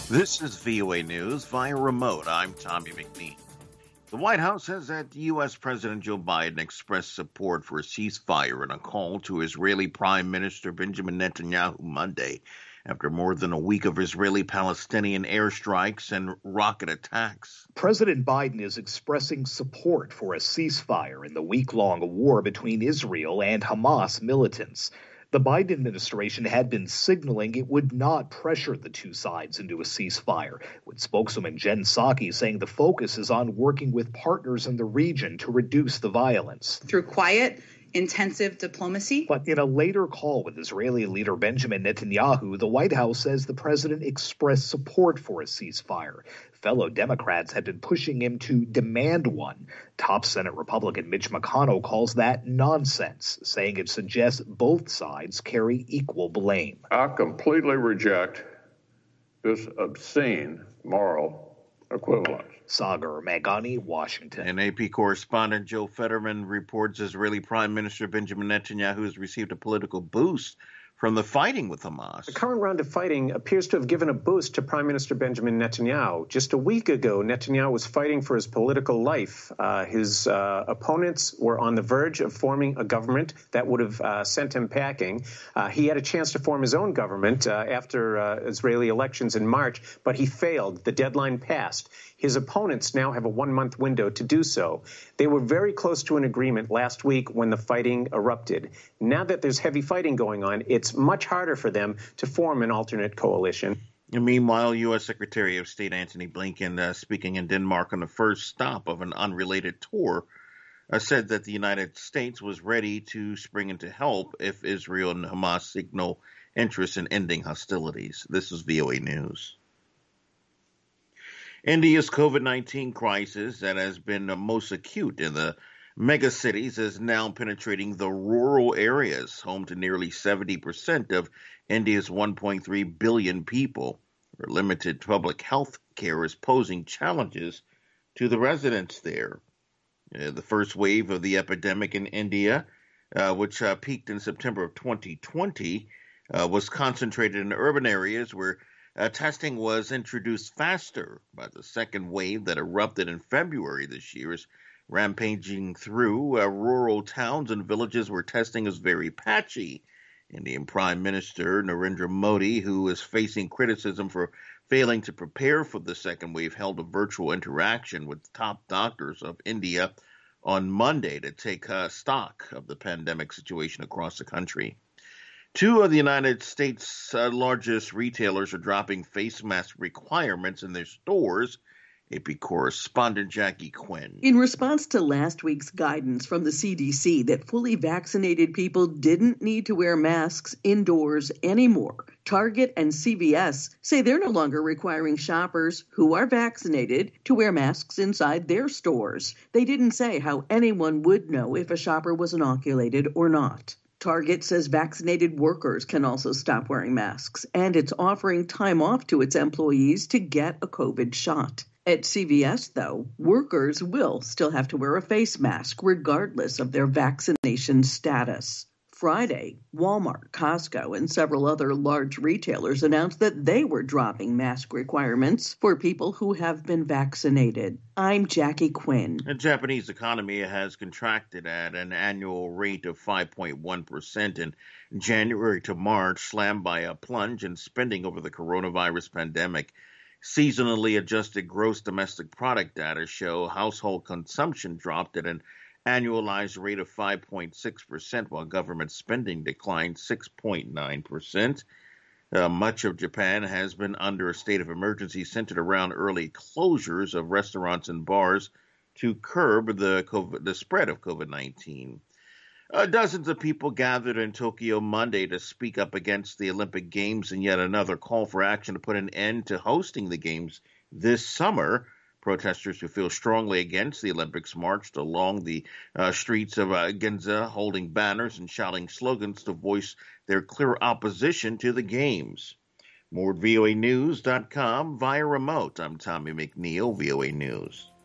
This is VOA News via remote. I'm Tommy McNeil. The White House says that U.S. President Joe Biden expressed support for a ceasefire in a call to Israeli Prime Minister Benjamin Netanyahu Monday after more than a week of Israeli-Palestinian airstrikes and rocket attacks. President Biden is expressing support for a ceasefire in the week-long war between Israel and Hamas militants. The Biden administration had been signaling it would not pressure the two sides into a ceasefire, with spokeswoman Jen Psaki saying the focus is on working with partners in the region to reduce the violence. Through quiet, intensive diplomacy. But in a later call with Israeli leader Benjamin Netanyahu, the White House says the president expressed support for a ceasefire. Fellow Democrats had been pushing him to demand one. Top Senate Republican Mitch McConnell calls that nonsense, saying it suggests both sides carry equal blame. I completely reject this obscene moral equivalence. Sagar Meghani, Washington. And AP correspondent Joe Fetterman reports Israeli Prime Minister Benjamin Netanyahu has received a political boost from the fighting with Hamas. The current round of fighting appears to have given a boost to Prime Minister Benjamin Netanyahu. Just a week ago, Netanyahu was fighting for his political life. His opponents were on the verge of forming a government that would have sent him packing. He had a chance to form his own government after Israeli elections in March, but he failed. The deadline passed. His opponents now have a one-month window to do so. They were very close to an agreement last week when the fighting erupted. Now that there's heavy fighting going on, it's much harder for them to form an alternate coalition. And meanwhile, U.S. Secretary of State Antony Blinken, speaking in Denmark on the first stop of an unrelated tour, said that the United States was ready to spring into help if Israel and Hamas signal interest in ending hostilities. This is VOA News. India's COVID-19 crisis that has been most acute in the megacities is now penetrating the rural areas, home to nearly 70% of India's 1.3 billion people. Where limited public health care is posing challenges to the residents there. The first wave of the epidemic in India, which peaked in September of 2020, was concentrated in urban areas where testing was introduced faster. By the second wave that erupted in February this year is rampaging through rural towns and villages where testing is very patchy. Indian Prime Minister Narendra Modi, who is facing criticism for failing to prepare for the second wave, held a virtual interaction with top doctors of India on Monday to take stock of the pandemic situation across the country. Two of the United States' largest retailers are dropping face mask requirements in their stores. AP correspondent Jackie Quinn. In response to last week's guidance from the CDC that fully vaccinated people didn't need to wear masks indoors anymore, Target and CVS say they're no longer requiring shoppers who are vaccinated to wear masks inside their stores. They didn't say how anyone would know if a shopper was inoculated or not. Target says vaccinated workers can also stop wearing masks, and it's offering time off to its employees to get a COVID shot. At CVS, though, workers will still have to wear a face mask regardless of their vaccination status. Friday, Walmart, Costco, and several other large retailers announced that they were dropping mask requirements for people who have been vaccinated. I'm Jackie Quinn. The Japanese economy has contracted at an annual rate of 5.1% in January to March, slammed by a plunge in spending over the coronavirus pandemic. Seasonally adjusted gross domestic product data show household consumption dropped at an annualized rate of 5.6%, while government spending declined 6.9%. Much of Japan has been under a state of emergency centered around early closures of restaurants and bars to curb the spread of COVID-19. Dozens of people gathered in Tokyo Monday to speak up against the Olympic Games in yet another call for action to put an end to hosting the Games this summer. Protesters who feel strongly against the Olympics marched along the streets of Ginza, holding banners and shouting slogans to voice their clear opposition to the Games. More at voanews.com via remote. I'm Tommy McNeil, VOA News.